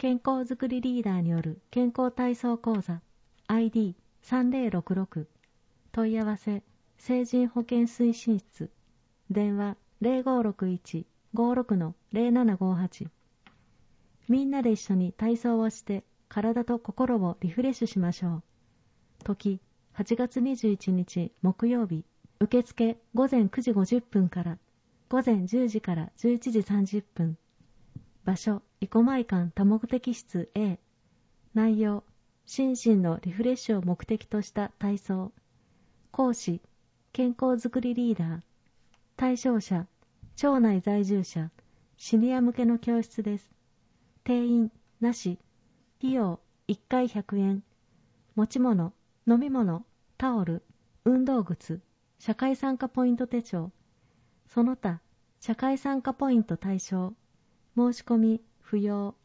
健康づくりリーダーによる健康体操講座 ID3066 問い合わせ成人保健推進室電話0561-56-0758みんなで一緒に体操をして体と心をリフレッシュしましょう。時8月21日木曜日受付午前9時50分から午前10時から11時30分場所生駒会館多目的室 A 内容心身のリフレッシュを目的とした体操講師健康づくりリーダー対象者町内在住者シニア向けの教室です。定員なし費用1回100円持ち物飲み物タオル運動靴社会参加ポイント手帳その他社会参加ポイント対象申し込み不要